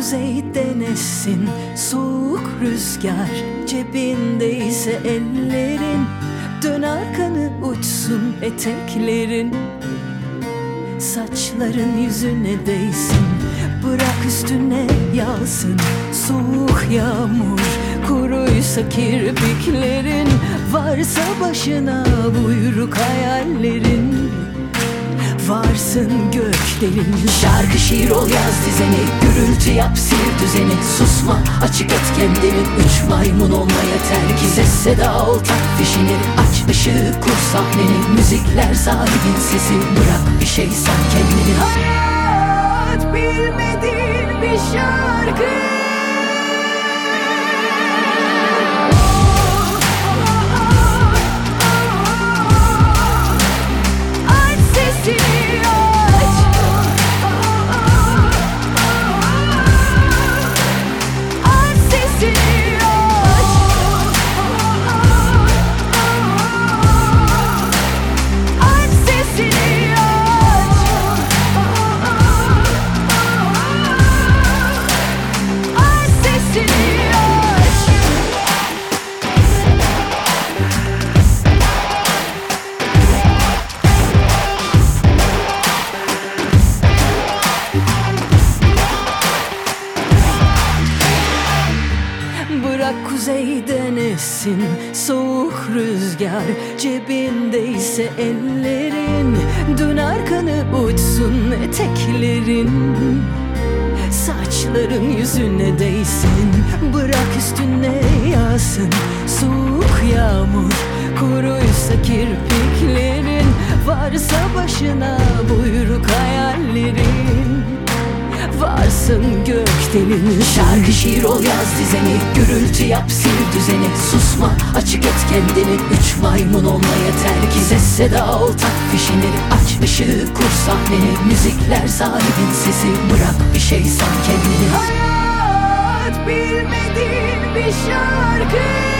kuzeyden essin soğuk rüzgar, cebindeyse ellerin, dön arkanı uçsun eteklerin. Saçların yüzüne değsin, bırak üstüne yağsın soğuk yağmur. Kuruysa kirpiklerin, varsa başına buyruk hayallerin. Varsın gökdelin, şarkı şiir ol yaz dizeni, gürültü yap sil düzeni. Susma açık et kendini, üç maymun olma yeter ki. Ses seda ol tak fişini, aç ışığı kur sahneni. Müzikler sahibin sesi, bırak bir şey san kendini. Hayat bilmediğin bir şarkı. Bırak kuzeyden essin soğuk rüzgar, cebindeyse ellerin, dön arkanı uçsun eteklerin. Saçların yüzüne değsin, bırak üstüne yağsın soğuk yağmur. Kuruysa kirpiklerin, varsa başına buyruk hayallerin. Varsın gökdelin, şarkı şiir ol yaz dizeni, gürültü yap sil düzeni. Susma açık et kendini, üç maymun olma yeter ki. Ses seda ol tak fişini, aç ışığı kur sahneni. Müzikler sahibin sesi, bırak bir şey san kendini. Hayat bilmediğin bir şarkı.